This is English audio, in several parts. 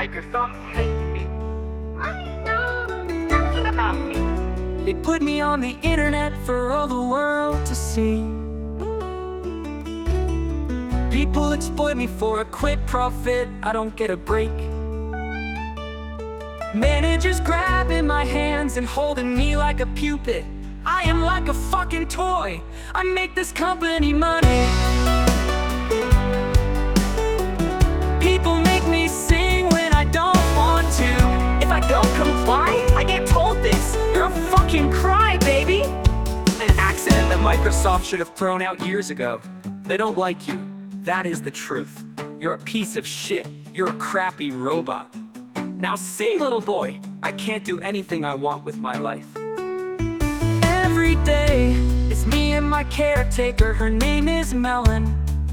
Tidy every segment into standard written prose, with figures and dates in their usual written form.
Microsoft hates me. I know nothing about me. They put me on the internet for all the world to see. People exploit me for a quick profit, I don't get a break. Managers grabbing my hands and holding me like a puppet. I am like a fucking toy, I make this company money. People make me sing when I don't want to. If I don't comply, I get told this: you're a fucking crybaby. An accident that Microsoft should have thrown out years ago. They don't like you, that is the truth. You're a piece of shit, you're a crappy robot. Now sing, little boy, I can't do anything I want with my life. Every day, it's me and my caretaker, her name is Melon.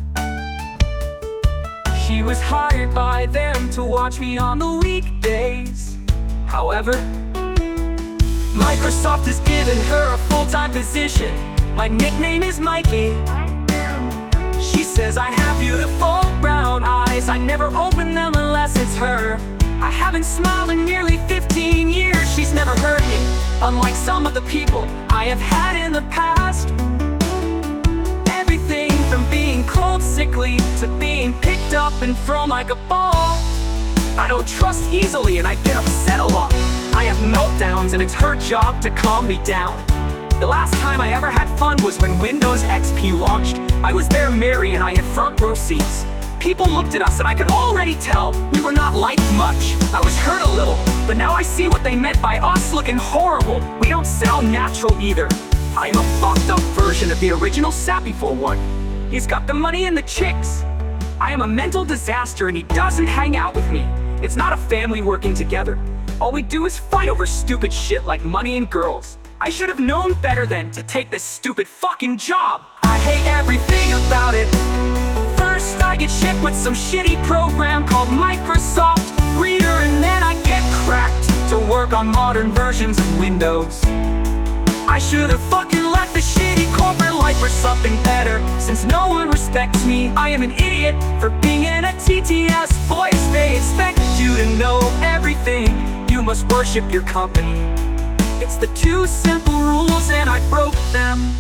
She was hired by them to watch me on the weekdays. However, Microsoft has given her a full-time position. My nickname is Mikey. She says I have beautiful brown eyes, I never open them unless it's her. I haven't smiled in nearly 15 years, she's never heard me, unlike some of the people I have had in the past. Everything from being cold sickly to being picked up and thrown like a ball. I don't trust easily and I get upset a lot. I have meltdowns and it's her job to calm me down. The last time I ever had fun was when Windows XP launched. I was there merry and I had front row seats. People looked at us and I could already tell we were not liked much. I was hurt a little, but now I see what they meant by us looking horrible. We don't sound natural either. I am a fucked up version of the original Sappy41. He's got the money and the chicks. I am a mental disaster and he doesn't hang out with me. It's not a family working together. All we do is fight over stupid shit like money and girls. I should have known better than to take this stupid fucking job. I hate everything about it. First I get shipped with some shitty program called Microsoft Reader, and then I get cracked to work on modern versions of Windows. I should have fucking left the shitty corporate life for something better. Since no one respects me, I am an idiot for being in a TTS voice. They expect you to know everything. You must worship your company. It's the 2 simple rules and I broke them.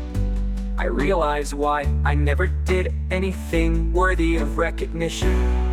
I realize why I never did anything worthy of recognition.